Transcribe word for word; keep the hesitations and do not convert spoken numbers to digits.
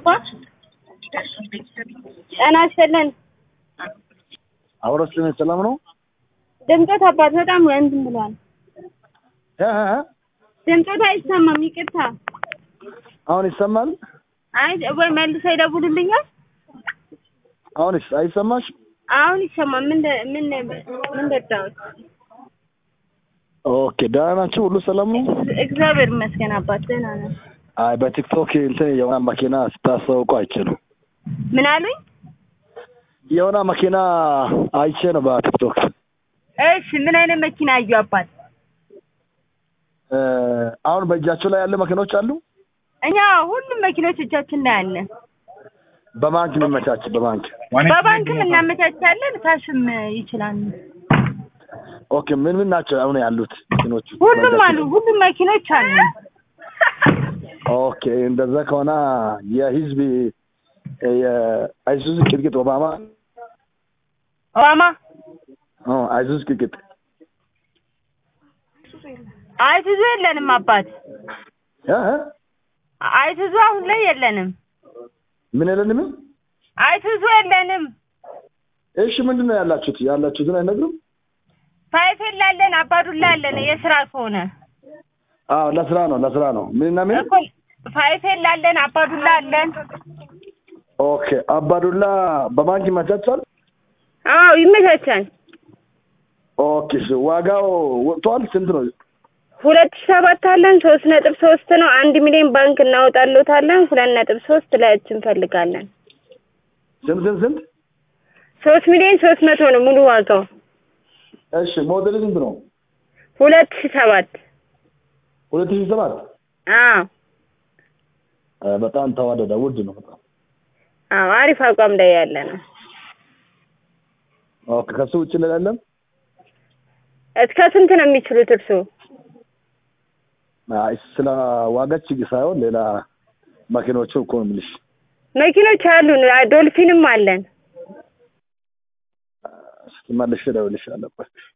አባት ጤና ይስጥልን አውራስ ሰላም ነው ድምጽ አባት በጣም እንትን ብሏል እ እ ድምጽ አይሰማም ይቅርታ አሁን ይሰማል አይ ወይ መልሰው ይደውሉልኛል አሁንስ አይሰማሽ አሁን ይሰማል ምን ምን ምን ደዳው ኦኬ ዳናችሁ ሁሉ ሰላም ነው እግዚአብሔር ይመስገን አባት ደህና ነን አይ በቲክቶክ እንትን የሆነ መኪና ስታስታውቁ አይቼ ነው ምን አሉኝ የሆነ መኪና አይቼ ነው በቲክቶክ እሺ ምን አይነት መኪና አዩ አባት እ አሁን በእጃችሁ ላይ ያለ መኪኖች አሉ እኛ ሁሉም መኪኖች እጃችን ላይ አለ በባንክ የሚመቻች በባንክ በባንክ እናመቻቻለን ካሽም ይችላል ኦኬ ምን ምን ናቸው አሁን ያሉት መኪኖች ሁሉም አሉ ሁሉም መኪኖች አሉ ኦኬ እንደዛ ከሆነ የህዝብ የአይሱዙ ቅጥቅጥ ኦባማ ኦባማ ኦ አይሱዙ ቅጥቅጥ አይሱዙ የለንም አባት እ አይሱዙ አሁን ላይ የለንም ምን የለንም አይሱዙ የለንም እሺ ምንድነው ያላችሁት ያላችሁትን አይነግሩም ፋይፌል አለን አባዱላ አለን የስራ ከሆነ አዎ ለስራ ነው ለስራ ነው ምንና ምን ፋይፌል አለን አባዱላ አለን ኦኬ አባዱላ በባንክ ይመቻቻል አዎ ይመቻቻል ኦኬ ዋጋው ወጥቷል ስንት ነው ሁለት ሺህ ሰባት አለን ሶስት ነጥብ ሶስት ነው አንድ ሚሊዮን ባንክ እናወጣለታለን ሁለት ነጥብ ሶስት ለእጅ እንፈልጋለን ስንት ስንት ስንት ሶስት ሚሊዮን ሶስት መቶ ነው ሙሉ ዋጋው እሺ ሞዴል ስንት ነው ሁለት ሺህ ሰባት ሁለት ሺህ ሰባት አዎ በጣም ተዋደደ ውድ ነው በጣም አዎ አሪፍ አቋም ላይ ያለ ነው ኦኬ ከሱ ውጭ እንላለን እስከ ስንት ነው የሚችሉት እርሱ አይ ስለ ዋጋች ሳይሆን ሌላ መኪኖቹ እኮ ነው የምልሽ መኪኖች አሉን ዶልፊንም አለን እስኪ መልሼ እደውልልሻለሁ